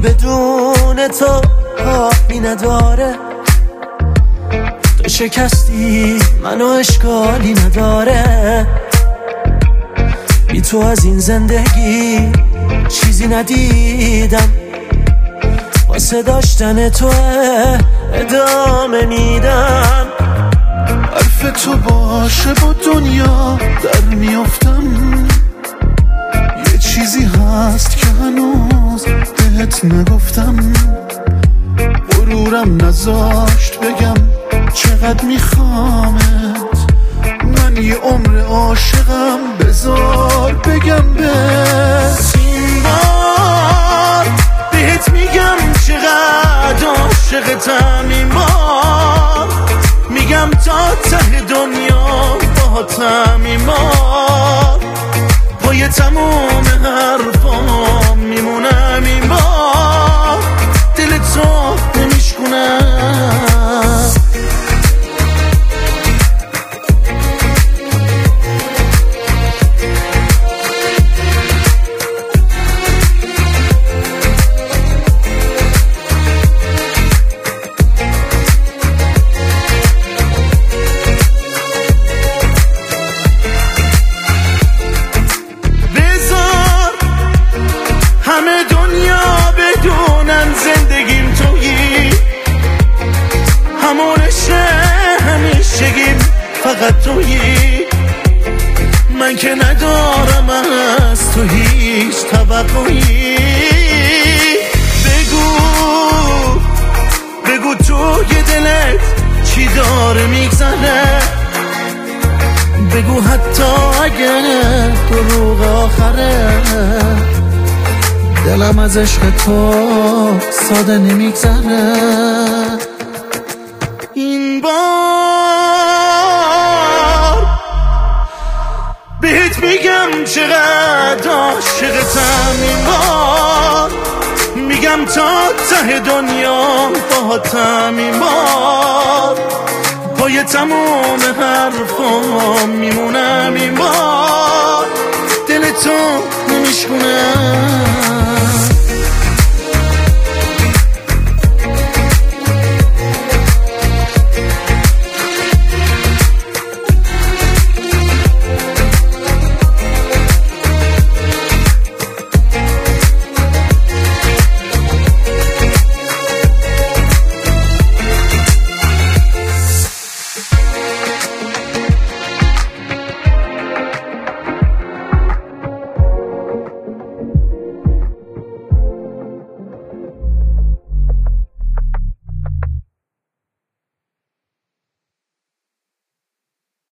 بدون تو حالی نداره، تو شکستی منو اشکالی نداره، بی تو از این زندگی چیزی ندیدم، واسه داشتن تو ادامه میدم. حرف تو باشه با دنیا در میافتم، یه چیزی هست که هنوز بهت نگفتم، غرورم نذاشت بگم چقدر میخوامت، من یه عمر عاشقم، بذار بگم بهت این بار بهت میگم چقدر عاشقتم، این بار میگم تا ته دنیا باهاتم، این بار پای تموم حرفام میمونم، این بار دل تو نمیشکنم. همه دنیا بدونن زندگیم تویی، همونشه همیشگیم فقط تویی، من که ندارم از تو هیچ توقعی. بگو توی دلت چی داره میگذره، بگو حتی اگه دروغ آخره، دلم از عشق تو ساده نمیگذره. این بار بهت میگم چقدر عاشقتم، این بار میگم تا ته دنیا باهاتم، این بار پای تموم حرفام میمونم، این بار دل تو نمیشکنم.